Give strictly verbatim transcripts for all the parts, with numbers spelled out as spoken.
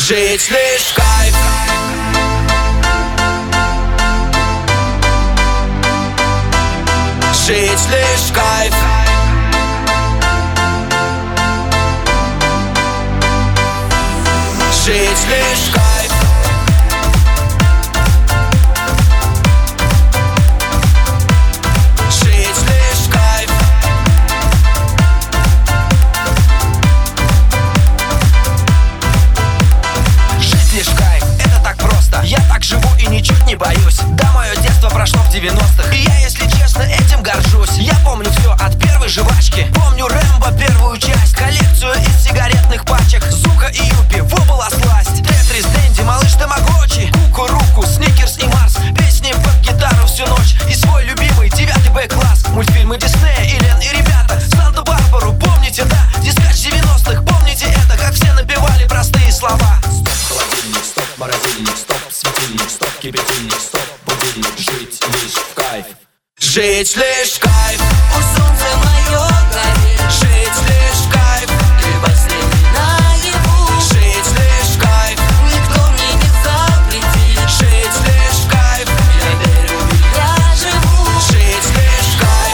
Жить лишь кайф. Жить лишь кайф. Жить лишь кайф. Жить лишь кайф. Жить лишь кайф, это так просто. Я так живу и ничуть не боюсь. Да, мое детство прошло в девяностых, и я, если честно, этим горжусь. Я помню все от первой жвачки. Помню Рэмбо первую часть, коллекцию из сигаретных пачек, Зука и Юпи, во была сласть. Тетрис, Дэнди, малыш Тамагочи, Кукуруку, Сникерс и Марс. Песни под гитару всю ночь и свой любимый девятый Б-класс. Мультфильмы Диснея, Элен и ребята, Санту-Барбару, помните, да? Дискач девяностых, помните это, как все напевали простые слова. Стоп, холодильник, стоп, морозильник, стоп, светильник, стоп, кипятильник, стоп, будильник. Жить лишь в кайф. Жить лишь кайф. Пусть солнце мое горит, Жить лишь кайф. ты последний наяву. Жить лишь кайф. Никто мне не запретит, Жить лишь кайф. я верю, я живу. Жить лишь кайф.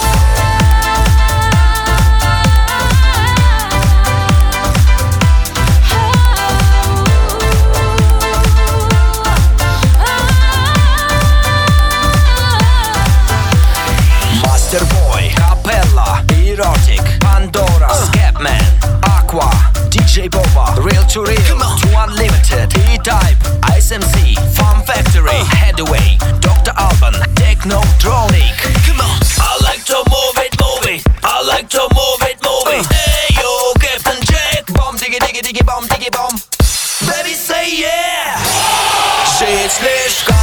Мастербой, Капелла, Эротик, Пандора, Скепмен, Aqua, диджей Боба, Real to Real, To Unlimited, E-Type, эс эм си, Fun Factory, Headway, доктор Alban, Technotronic. I like to move it, move it. I like to move it, move it. Hey yo, Captain Jack, bomb diggy diggy diggy bomb diggy bomb. Baby say yeah. Жить лишь кайф.